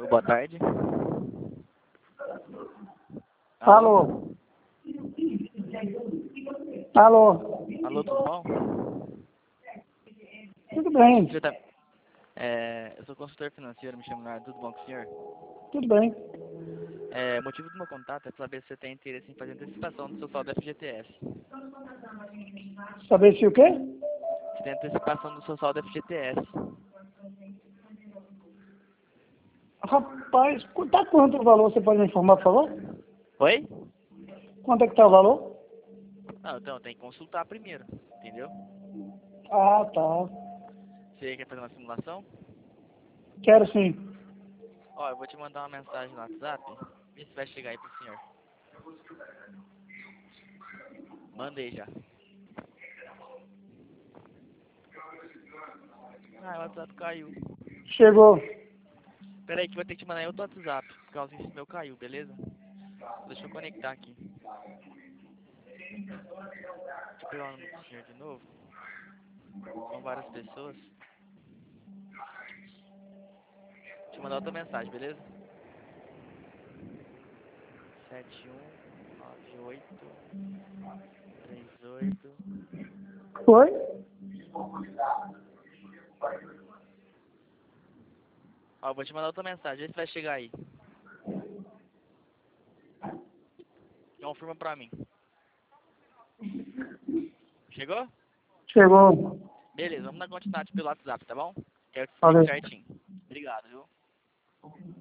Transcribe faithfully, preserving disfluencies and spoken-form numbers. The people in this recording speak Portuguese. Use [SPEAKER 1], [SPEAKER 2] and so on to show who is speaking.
[SPEAKER 1] Thiago, boa tarde.
[SPEAKER 2] Alô? Alô?
[SPEAKER 1] Alô, tudo bom?
[SPEAKER 2] Tudo bem,
[SPEAKER 1] Você tá... é, eu sou consultor financeiro, me chamo Leonardo, tudo bom com o senhor?
[SPEAKER 2] tudo bem.
[SPEAKER 1] É, o motivo do meu contato é saber se você tem interesse em fazer antecipação do seu saldo F G T S.
[SPEAKER 2] Saber se o quê?
[SPEAKER 1] Você tem antecipação do seu saldo F G T S.
[SPEAKER 2] Rapaz, tá quanto o valor? Você pode me informar, por favor?
[SPEAKER 1] Oi?
[SPEAKER 2] Quanto é que tá o valor?
[SPEAKER 1] Não, então tem que consultar primeiro, entendeu?
[SPEAKER 2] Ah, tá.
[SPEAKER 1] Você quer fazer uma simulação?
[SPEAKER 2] Quero sim.
[SPEAKER 1] Ó, eu vou te mandar uma mensagem no WhatsApp, vê se vai chegar aí pro senhor. Mandei já. Ah, o WhatsApp caiu.
[SPEAKER 2] Chegou.
[SPEAKER 1] Pera aí que eu vou ter que te mandar em outro WhatsApp, por causa que esse meu caiu, beleza? Deixa eu conectar aqui. Deixa eu pegar o número do senhor de novo. São várias pessoas. Deixa eu mandar outra mensagem, beleza? sete um nove oito três oito.
[SPEAKER 2] Oi?
[SPEAKER 1] Ó, eu vou te mandar outra mensagem, vê se vai chegar aí. Confirma pra mim. Chegou?
[SPEAKER 2] Chegou.
[SPEAKER 1] Beleza, vamos dar continuidade pelo WhatsApp, tá bom? Quero te explico
[SPEAKER 2] Valeu.
[SPEAKER 1] certinho. Obrigado, viu?